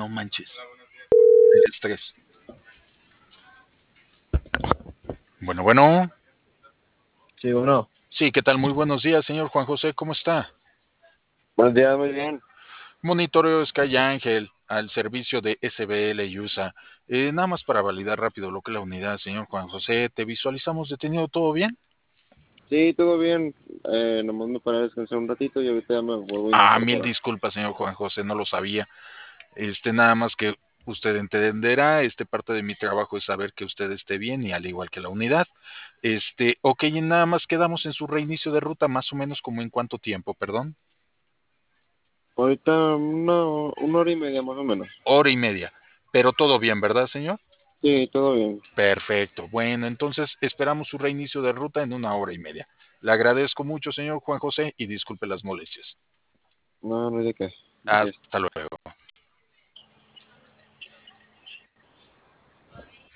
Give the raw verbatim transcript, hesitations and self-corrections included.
No manches. El estrés. Bueno, bueno. Sí, bueno. Sí, ¿qué tal? Muy buenos días, señor Juan José. ¿Cómo está? Buenos días, muy bien. Monitoreo Sky Ángel al servicio de S B L y U S A. Eh, nada más para validar rápido lo que es la unidad, señor Juan José. ¿Te visualizamos detenido? ¿Todo bien? Sí, todo bien. Eh, nomás me paré a descansar un ratito y ahorita ya me vuelvo a Ah, mil incorporar. disculpas, señor Juan José, no lo sabía. Este, nada más que usted entenderá, este, parte de mi trabajo es saber que usted esté bien y al igual que la unidad. Este, ok, y nada más quedamos en su reinicio de ruta, más o menos como en cuánto tiempo, perdón. Ahorita una, una hora y media más o menos. Hora y media. Pero todo bien, ¿verdad, señor? Sí, todo bien. Perfecto. Bueno, entonces esperamos su reinicio de ruta en una hora y media. Le agradezco mucho, señor Juan José, y disculpe las molestias. No, no hay de qué. Gracias. Hasta luego.